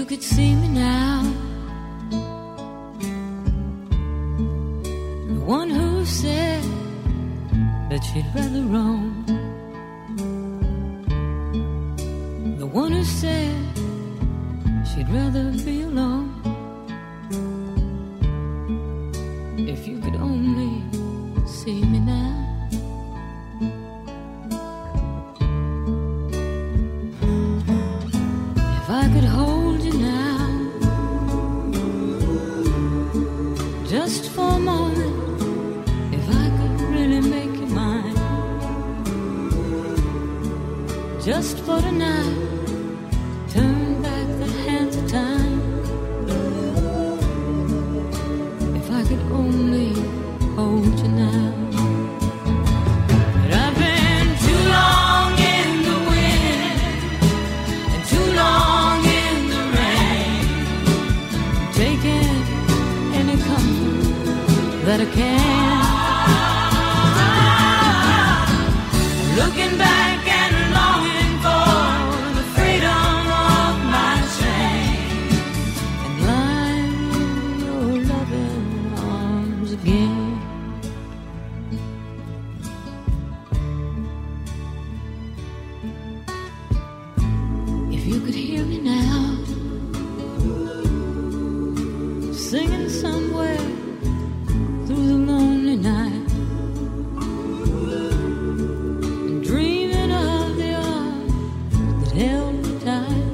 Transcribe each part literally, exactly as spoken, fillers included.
could see me now, the one who said that she'd rather roam, the one who said she'd rather be alone. If you could only see me now, if I could hold you now, just for a moment, if I could really make you mine, just for tonight, turn back the hands of time. If I could only hold you now. But I've been too long in the wind and too long in the rain, taking any comfort that I can. Looking back and longing for the freedom of my chains, and lying in your loving arms again. If you could hear me now, singing somewhere through the lonely night, and dreaming of the arms that held me tight.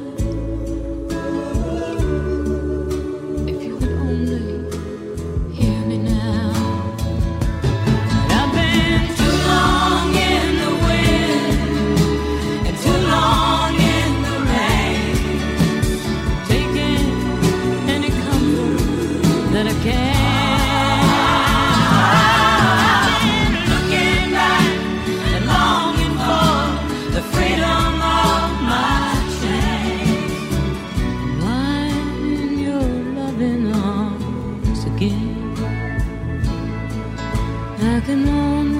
If you could only hear me now. But I've been too long in the wind and too long in the rain, taking any comfort that I can. Looking back and longing for the freedom of my chains, lying in your loving arms again. I can only